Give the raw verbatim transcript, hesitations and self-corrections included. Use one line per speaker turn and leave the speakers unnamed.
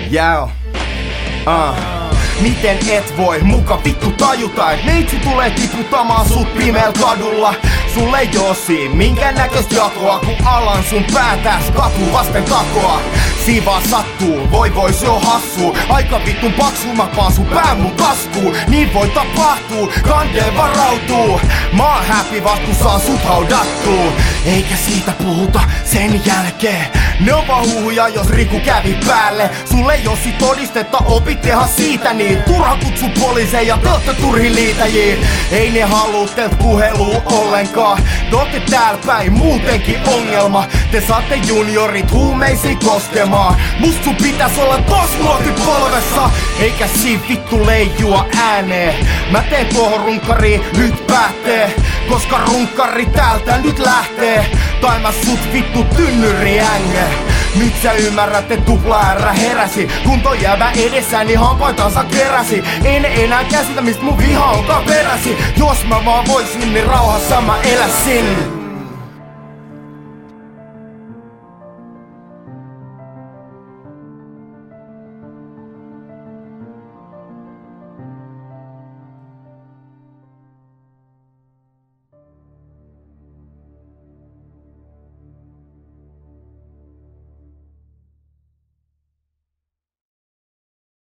Yeah. Uh. Miten et voi muka vittu tajuta, et meitsi tulee tiputamaan sut pimeällä kadulla. Sulle ei oo siin minkään näköistä jakoa, kun alan sun päätäs katuu vasten takoa. Siin vaan sattuu, voi voi se on hassuu. Aika vittun paksu mä paan sun pään mun taskuun. Niin voi tapahtuu, kandeen varautuu. Mä oon happy vast kun saan sut haudattuu. Eikä siitä puhuta sen jälkeen. Ne on vaan huhuja jos Riku kävi päälle. Sulle ei oo sit todistetta, opit tehdä siitä niin. Turha kutsu poliiseja, te ootte turhi liitäjiä. Ei ne haluu teiltä puhelua ollenkaan. Te ootte täällä päin muutenkin ongelma. Te saatte juniorit huumeisiin koskemaan. Must sun pitäis olla tos nuoti polvessa. Eikä siinä vittu leijua ääneen. Mä teen tuohon runkkariin nyt päättee. Koska runkkari täältä nyt lähtee. Tai mä sut vittu tynnyri änge. Nyt sä ymmärrät, et tupla R heräsi. Kun toi jäävä edessäni hampaitansa keräsi. En enää käsitä mist mun viha onkaan peräsi. Jos mä vaan voisin, niin rauhassa mä eläsin.